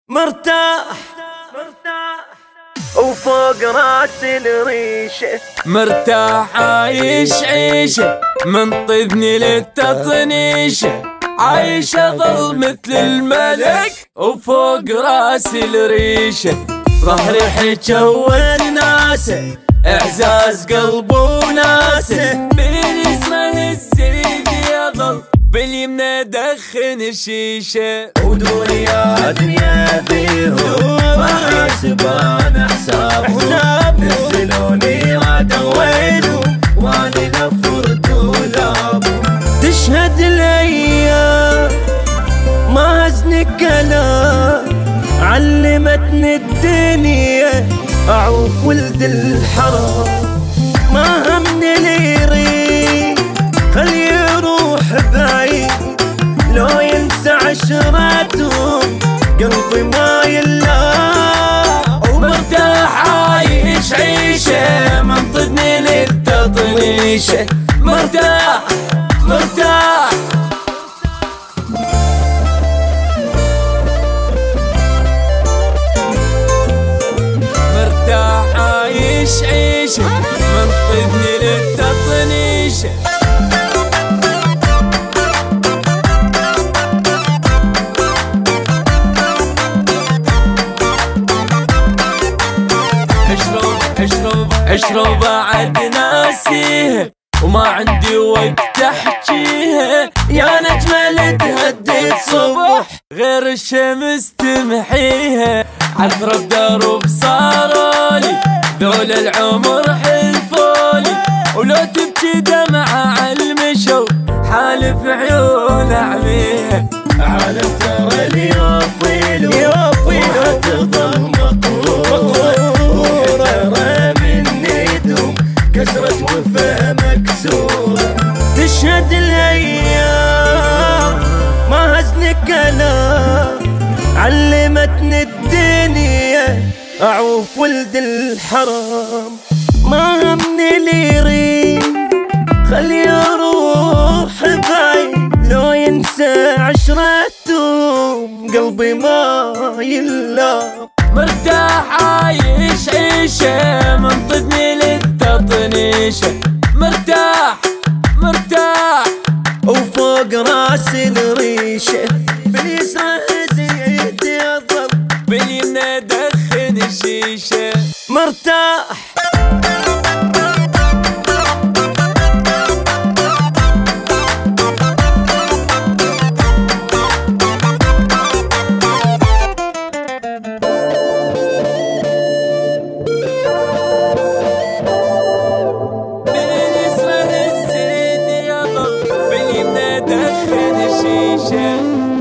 مرتاح وفوق راسي الريشة، مرتاح عايش عيشة من طذني للتطنيشة، عايش أظل مثل الملك وفوق راسي الريشة، ظهري حجة وناسة، إعزاز قلب وناسة، باليسرى السيد يظل باليمنى ادخن الشيشة، ودوري يا دنيا بيهم وحاسب انا حسابهم، نزلوني غدا وينهم واني نفرت ولابهم، تشهد الايام ما هزنك كلام، علمتني الدنيا اعوف ولد الحرام، ما همني اللي يريد خلي يروح بعيد، لو ينسى عشراتهم قلبي ما يلا، ومرتاح عايش عيشة من طذني للتطنيشة، مرتاح مرتاح مرتاح عايش عيشة من طذني للتطنيشة. عشرة بعد ناسيها وما عندي وقت احجيها، يا نجمة تهدي الصبح غير الشمس تمحيها، عثرة بدرب صارولي ذول العمر حلفولي، ولو تبكي دمعة عالمشو حالف عيون اعميها، عالم ترى اللي يوفيلو وتظل مقهورة، وترى من ايدهم كسرة وفا مكسورة، تشهد الايام ما هزنك كلام، علمتني الدنيا اعوف ولد الحرام، ما همني اللي يريد خلي يروح بعيد، لو ينسى عشرتهم قلبي ما يلام، مرتاح عايش عيشة من طذني للتطنيشة، مرتاح مرتاح وفوق راسي الريشة، باليسرى زيد يضل باليمنى دخن الشيشة، مرتاح باليسرى الزيد يضل باليمنى دخن الشيشة.